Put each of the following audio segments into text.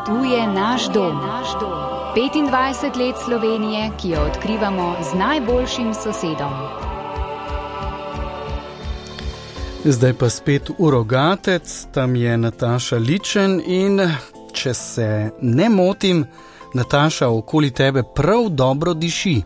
Tu je naš dom. 25 let Slovenije, ki jo odkrivamo z najboljšim sosedom. Zdaj pa spet v Rogatec, tam je Nataša Ličen in če se ne motim, Nataša, okoli tebe prav dobro diši.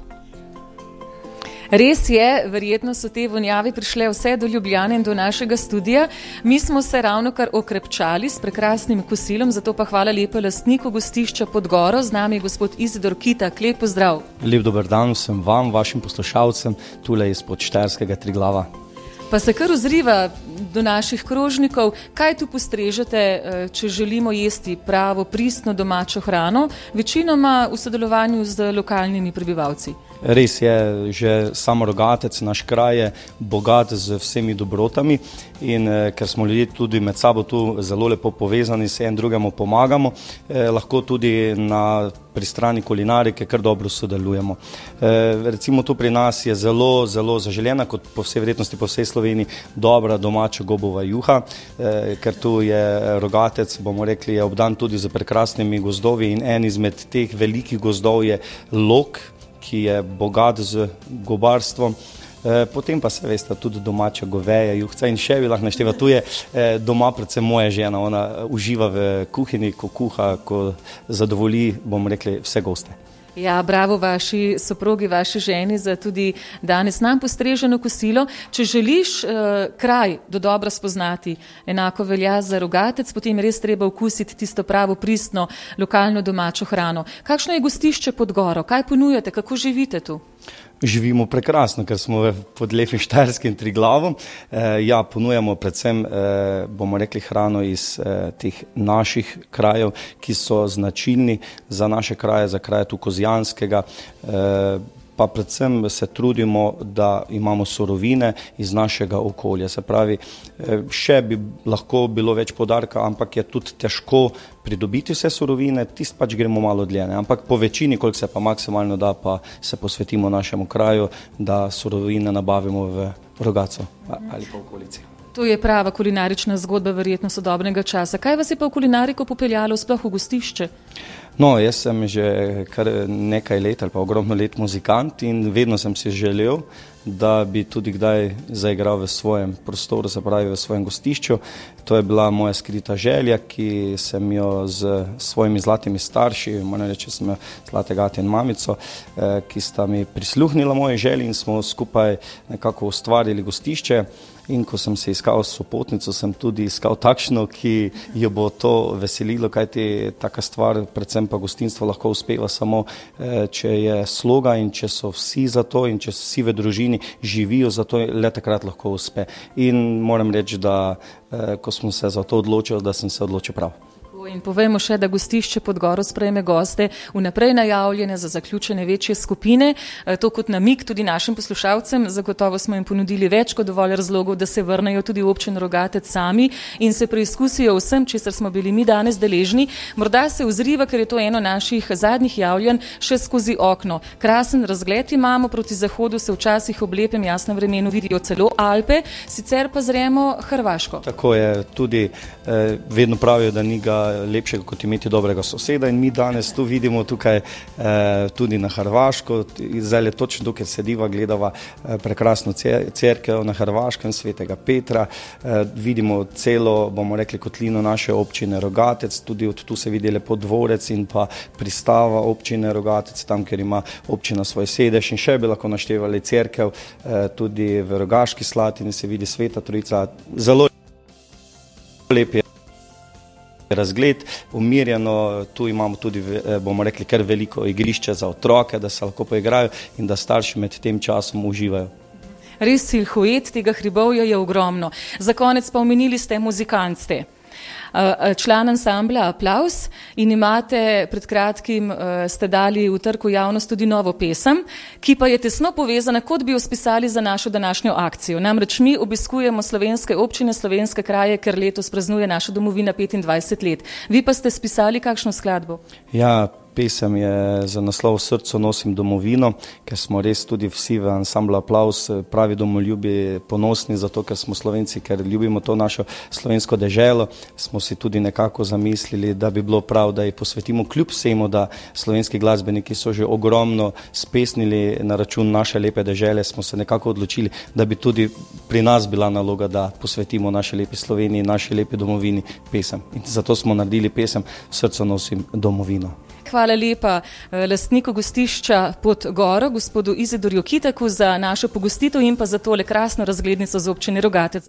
Res je, verjetno so te vonjave prišle vse do Ljubljane in do našega studija. Mi smo se ravno kar okrepčali s prekrasnim kosilom, zato pa hvala lepa lastniku gostišča Pod Goro. Z nami je gospod Izidor Kitak. Lep pozdrav. Lep dober dan vsem vam, vašim poslušalcem, tule izpod Štajerskega Triglava. Pa se kar ozriva do naših krožnikov. Kaj tu postrežete, če želimo jesti pravo, pristno domačo hrano, večinoma v sodelovanju z lokalnimi prebivalci? Res je, že samo Rogatec, naš kraj je bogat z vsemi dobrotami in ker smo ljudje tudi med sabo tu zelo lepo povezani, se en drugemu pomagamo, lahko tudi pri strani kulinarike kar dobro sodelujemo. Recimo tu pri nas je zelo, zelo zaželjena, kot po vsej verjetnosti po vsej Sloveniji, dobra domača gobova juha, ker tu je Rogatec, bomo rekli, je obdan tudi z prekrasnimi gozdovi in en izmed teh velikih gozdov je Log, ki je bogat z gobarstvom. Potem pa se veste tudi domača goveja, juhca in še bi lahko našteva. Tu je doma predvsem moja žena, ona uživa v kuhinji, ko kuha, ko zadovolji, bomo rekli, vse goste. Ja, bravo vaši soprogi, vaši ženi za tudi danes nam postreženo kosilo. Če želiš kraj dodobra spoznati, enako velja za Rogatec, potem je res treba okusiti tisto pravo, pristno, lokalno domačo hrano. Kakšno je gostišče Pod Goro? Kaj ponujate? Kako živite tu? Živimo prekrasno, ker smo pod lepim Štajerskim Triglavom. Ja, ponujamo predvsem, bomo rekli, hrano iz teh naših krajev, ki so značilni za naše kraje, za kraje tu Kozjanskega, pa predvsem se trudimo, da imamo surovine iz našega okolja. Se pravi, še bi lahko bilo več poudarka, ampak je tudi težko pridobiti vse surovine, tist pač gremo malo dlje, ne? Ampak po večini, koliko se pa maksimalno da, pa se posvetimo našemu kraju, da surovine nabavimo v Rogatcu ali pa v okolici. To je prava kulinarična zgodba verjetno sodobnega časa. Kaj vas je pa v kulinariko popeljalo sploh v gostišče? No, jaz sem že kar nekaj let ali pa ogromno let muzikant in vedno sem si želel, da bi tudi kdaj zaigral v svojem prostoru, se pravi v svojem gostišču. To je bila moja skrita želja, ki sem jo z svojimi zlatimi starši, moram reči, sem zlatega ata in mamico, ki sta mi prisluhnila moje želje in smo skupaj nekako ustvarili gostišče. In ko sem se iskal sopotnico, sem tudi iskal takšno, ki jo bo to veselilo, kajti taka stvar, predvsem pa gostinstvo, lahko uspeva samo, če je sloga in če so vsi za to in če vsi v družini živijo za to, le takrat lahko uspe. In moram reči, da ko smo se za to odločili, da sem se odločil prav. In povejmo še, da gostišče Pod Goro sprejme goste vnaprej najavljene za zaključene večje skupine. To kot namig tudi našim poslušalcem, zagotovo smo jim ponudili več kot dovolj razlogov, da se vrnejo tudi v občino Rogatec sami in se preizkusijo vsem, česar smo bili mi danes deležni. Morda se ozriva, ker je to eno naših zadnjih javljanj, še skozi okno. Krasen razgled imamo, proti zahodu se včasih ob lepem jasnem vremenu vidijo celo Alpe, sicer pa zremo Hrvaško. Tako je, tudi vedno pravijo, da ni ga lepšega kot imeti dobrega soseda in mi danes tu vidimo tukaj tudi na Hrvaško, zdaj je točno tukaj sediva, gledava prekrasno cerkev na Hrvaškem, Svetega Petra, vidimo celo, bomo rekli, kotlino naše občine Rogatec, tudi od tu se vidi lepo dvorec in pa pristava občine Rogatec, tam, kjer ima občina svoj sedež in še bi lahko naštevali cerkev, tudi v Rogaški Slatini se vidi Sveta Trojica, zelo lep je razgled, umirjeno, tu imamo tudi, bomo rekli, kar veliko igrišče za otroke, da se lahko poigrajo in da starši med tem časom uživajo. Res silhuet tega hribovja je ogromno. Za konec pa omenili ste muzikant ste. Član ansambla Aplavz in imate pred kratkim ste dali v trg javnost tudi novo pesem, ki pa je tesno povezana, kot bi jo spisali za našo današnjo akcijo. Namreč mi obiskujemo slovenske občine, slovenske kraje, ker letos praznuje naša domovina 25 let. Vi pa ste spisali kakšno skladbo? Ja, pesem je za naslov Srcu nosim domovino, ker smo res tudi vsi v ansamblu Aplavz pravi domoljubi ponosni zato, ker smo Slovenci, ker ljubimo to našo slovensko deželo. Smo si tudi nekako zamislili, da bi bilo prav, da ji posvetimo kljub vsemu, da slovenski glasbeniki so že ogromno spesnili na račun naše lepe dežele, smo se nekako odločili, da bi tudi pri nas bila naloga, da posvetimo naši lepi Sloveniji, naši lepi domovini pesem. In zato smo naredili pesem Srcu nosim domovino. Hvala lepa lastniku gostišča Pod Goro, gospodu Izidorju Kitaku, za našo pogostitev in pa za tole krasno razglednico z občine Rogatec.